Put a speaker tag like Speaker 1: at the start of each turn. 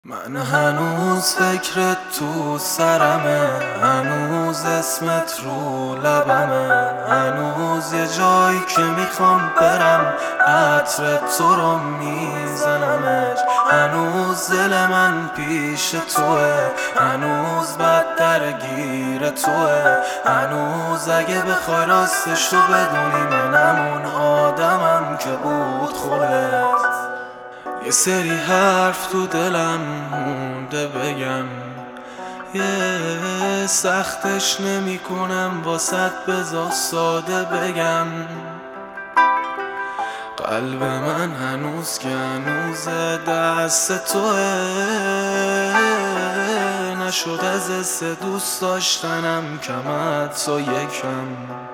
Speaker 1: من هنوز فکرت تو سرمه، هنوز اسمت رو لبمه، هنوز یه جایی که میخوام برم عطر تو رو میزنمش، هنوز دل من پیش توه، هنوز بد درگیر توه، هنوز اگه بخوای راستش رو بدونی من همون آدمم که بود خودت. یه سری حرف تو دلم مونده بگم، یه سختش نمی کنم واسط بذار ساده بگم. قلب من هنوز که هنوز دست توه، نشد از دوست داشتنم کم حتی یکم.